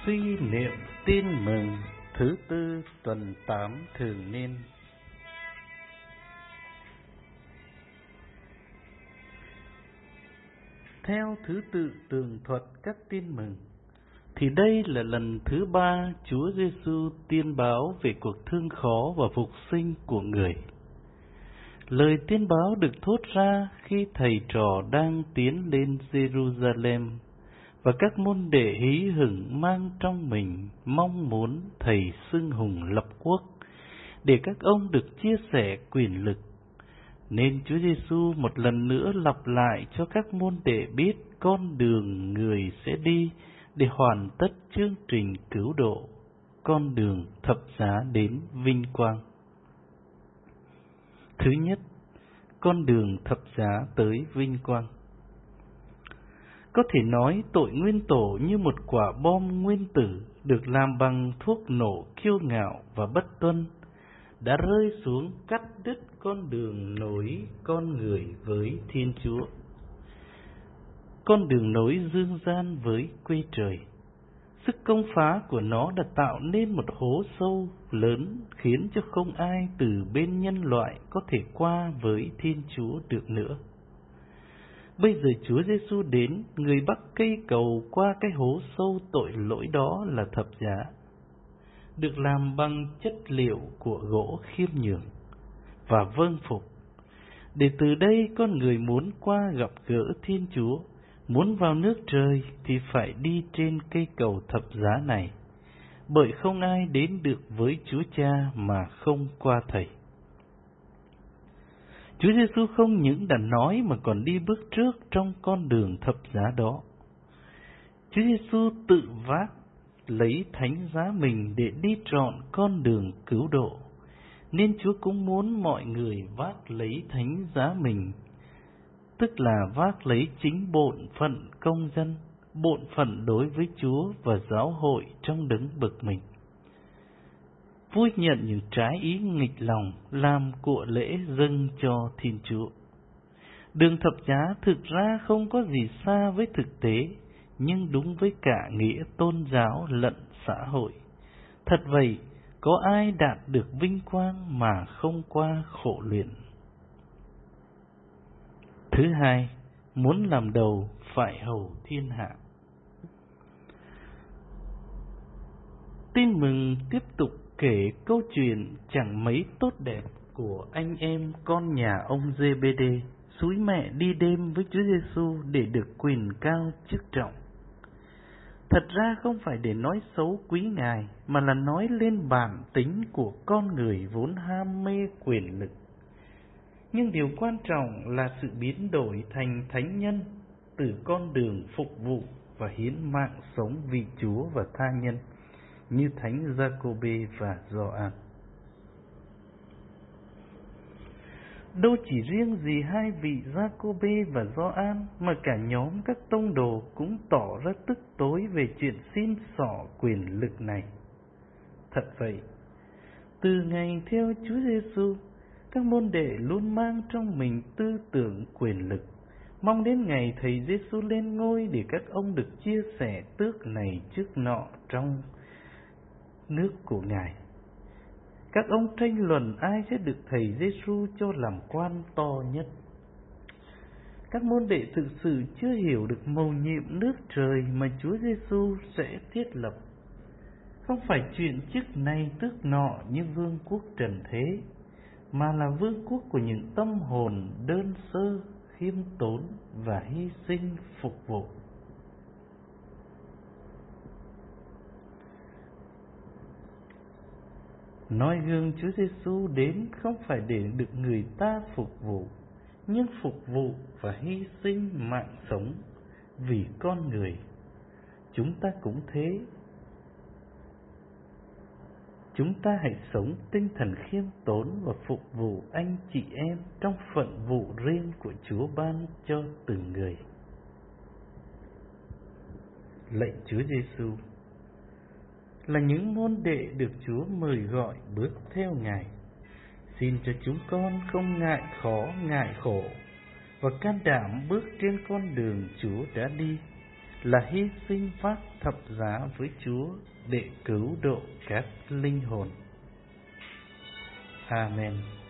Suy niệm tin mừng thứ tư tuần 8 thường niên. Theo thứ tự tường thuật các tin mừng, thì đây là lần thứ 3 Chúa Giêsu tiên báo về cuộc thương khó và phục sinh của người. Lời tiên báo được thốt ra khi thầy trò đang tiến lên Jerusalem, và các môn đệ hí hửng mang trong mình mong muốn thầy xưng hùng lập quốc, để các ông được chia sẻ quyền lực. Nên Chúa Giêsu một lần nữa lặp lại cho các môn đệ biết con đường người sẽ đi để hoàn tất chương trình cứu độ, con đường thập giá đến vinh quang. Thứ nhất, con đường thập giá tới vinh quang. Có thể nói tội nguyên tổ như một quả bom nguyên tử được làm bằng thuốc nổ kiêu ngạo và bất tuân, đã rơi xuống cắt đứt con đường nối con người với Thiên Chúa, con đường nối dương gian với quê trời. Sức công phá của nó đã tạo nên một hố sâu lớn, khiến cho không ai từ bên nhân loại có thể qua với Thiên Chúa được nữa. Bây giờ Chúa Giêsu đến, người bắt cây cầu qua cái hố sâu tội lỗi đó là thập giá, được làm bằng chất liệu của gỗ khiêm nhường và vâng phục, để từ đây con người muốn qua gặp gỡ Thiên Chúa, muốn vào nước trời thì phải đi trên cây cầu thập giá này, bởi không ai đến được với Chúa Cha mà không qua Thầy. Chúa Giêsu không những đã nói mà còn đi bước trước trong con đường thập giá đó. Chúa Giêsu tự vác lấy thánh giá mình để đi trọn con đường cứu độ, nên Chúa cũng muốn mọi người vác lấy thánh giá mình, tức là vác lấy chính bổn phận công dân, bổn phận đối với Chúa và giáo hội trong đấng bực mình. Vui nhận những trái ý nghịch lòng làm của lễ dâng cho Thiên Chúa. Đường thập giá thực ra không có gì xa với thực tế, nhưng đúng với cả nghĩa tôn giáo lẫn xã hội. Thật vậy, có ai đạt được vinh quang mà không qua khổ luyện? Thứ hai, muốn làm đầu phải hầu thiên hạ. Tin mừng tiếp tục kể câu chuyện chẳng mấy tốt đẹp của anh em con nhà ông Giê-bê-đê xúi mẹ đi đêm với Chúa Giêsu để được quyền cao chức trọng. Thật ra không phải để nói xấu quý Ngài, mà là nói lên bản tính của con người vốn ham mê quyền lực. Nhưng điều quan trọng là sự biến đổi thành thánh nhân, từ con đường phục vụ và hiến mạng sống vì Chúa và tha nhân, như thánh Giacôbê và Gioan. Đâu chỉ riêng gì hai vị Giacôbê và Gioan, mà cả nhóm các tông đồ cũng tỏ ra tức tối về chuyện xin xỏ quyền lực này. Thật vậy, từ ngày theo Chúa Giêsu, các môn đệ luôn mang trong mình tư tưởng quyền lực, mong đến ngày Thầy Giêsu lên ngôi để các ông được chia sẻ tước này chức nọ trong nước của Ngài. Các ông tranh luận ai sẽ được Thầy Giêsu cho làm quan to nhất. Các môn đệ thực sự chưa hiểu được mầu nhiệm nước trời mà Chúa Giêsu sẽ thiết lập. Không phải chuyện chức này tước nọ như vương quốc trần thế, mà là vương quốc của những tâm hồn đơn sơ, khiêm tốn và hy sinh phục vụ. Noi gương Chúa Giêsu đến không phải để được người ta phục vụ, nhưng phục vụ và hy sinh mạng sống vì con người. Chúng ta cũng thế. Chúng ta hãy sống tinh thần khiêm tốn và phục vụ anh chị em trong phận vụ riêng của Chúa ban cho từng người. Lạy Chúa Giêsu là những môn đệ được Chúa mời gọi bước theo Ngài. Xin cho chúng con không ngại khó, ngại khổ và can đảm bước trên con đường Chúa đã đi, là hy sinh phát thập giá với Chúa để cứu độ các linh hồn. Amen.